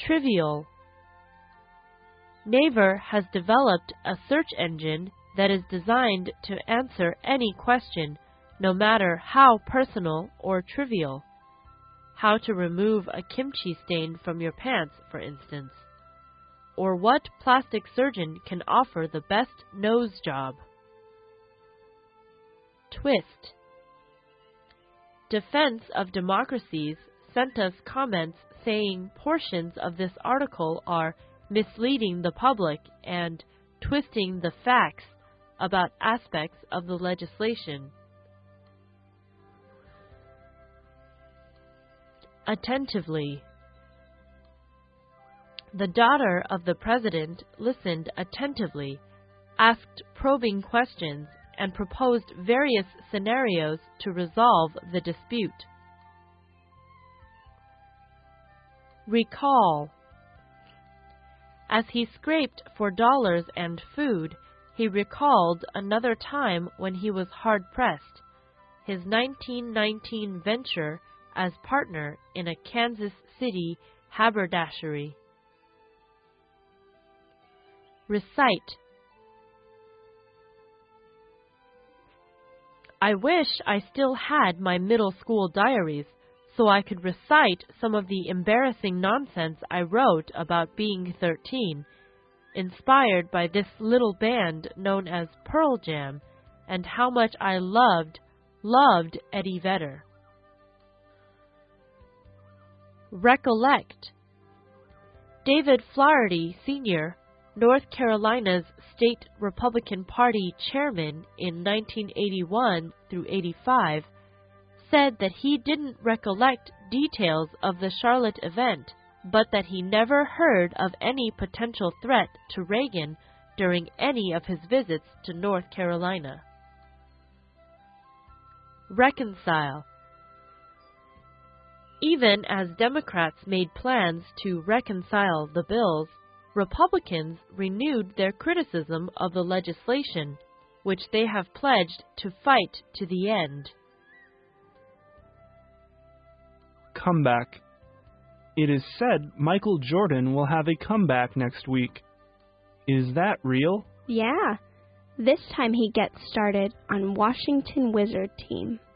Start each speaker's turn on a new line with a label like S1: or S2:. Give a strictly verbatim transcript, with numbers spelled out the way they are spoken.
S1: Trivial. Naver has developed a search engine that is designed to answer any question, no matter how personal or trivial. How to remove a kimchi stain from your pants, for instance. Or what plastic surgeon can offer the best nose job. Twist. Defense of Democracies sent us comments saying portions of this article are misleading the public and twisting the facts about aspects of the legislation. Attentively. The daughter of the president listened attentively, asked probing questions, and proposed various scenarios to resolve the dispute. Recall. As he scraped for dollars and food, he recalled another time when he was hard-pressed, his nineteen nineteen venture as partner in a Kansas City haberdashery. Recite. I wish I still had my middle school diaries so I could recite some of the embarrassing nonsense I wrote about being thirteen, inspired by this little band known as Pearl Jam, and how much I loved, loved Eddie Vedder. Recollect. David Flaherty, Senior, North Carolina's state Republican Party chairman in nineteen eighty-one through eighty-five, said that he didn't recollect details of the Charlotte event, but that he never heard of any potential threat to Reagan during any of his visits to North Carolina. Reconcile. Even as Democrats made plans to reconcile the bills, Republicans renewed their criticism of the legislation, which they have pledged to fight to the end.
S2: Comeback. It is said Michael Jordan will have a comeback next week. Is that real?
S3: Yeah. This time he gets started on Washington Wizard team.